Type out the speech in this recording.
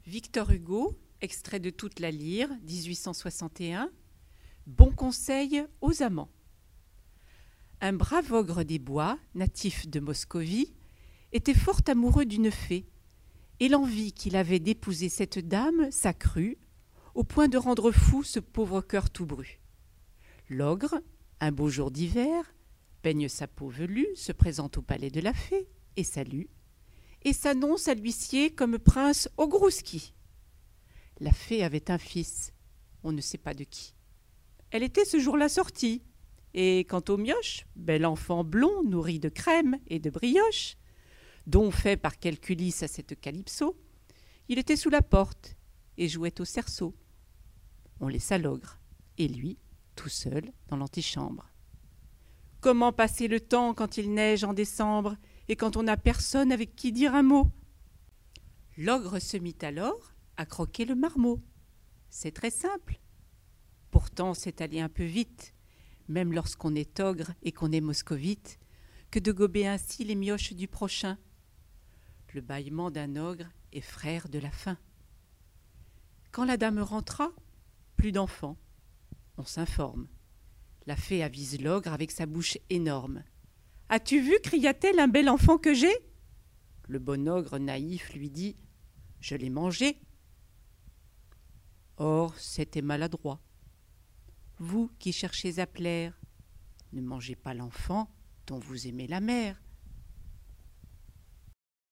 Victor Hugo, extrait de Toute la lyre, 1861. Bon conseil aux amants. Un brave ogre des bois, natif de Moscovie, était fort amoureux d'une fée, et l'envie qu'il avait d'épouser cette dame s'accrut, au point de rendre fou ce pauvre cœur tout bru. L'ogre, un beau jour d'hiver, peigne sa peau velue, se présente au palais de la fée et salue, et s'annonce à l'huissier comme prince Ogrouski. La fée avait un fils, on ne sait pas de qui. Elle était ce jour-là sortie, et quant au mioche, bel enfant blond nourri de crème et de brioche, don fait par quelque Ulysse à cette Calypso, il était sous la porte et jouait au cerceau. On laissa l'ogre, et lui, tout seul, dans l'antichambre. Comment passer le temps quand il neige en décembre et quand on n'a personne avec qui dire un mot? L'ogre se mit alors à croquer le marmot. C'est très simple. Pourtant, c'est aller un peu vite, même lorsqu'on est ogre et qu'on est moscovite, que de gober ainsi les mioches du prochain. Le bâillement d'un ogre est frère de la faim. Quand la dame rentra, plus d'enfants. On s'informe. La fée avise l'ogre avec sa bouche énorme. « As-tu vu, cria-t-elle, un bel enfant que j'ai ?» Le bon ogre naïf lui dit « Je l'ai mangé. » Or, c'était maladroit. Vous qui cherchez à plaire, ne mangez pas l'enfant dont vous aimez la mère.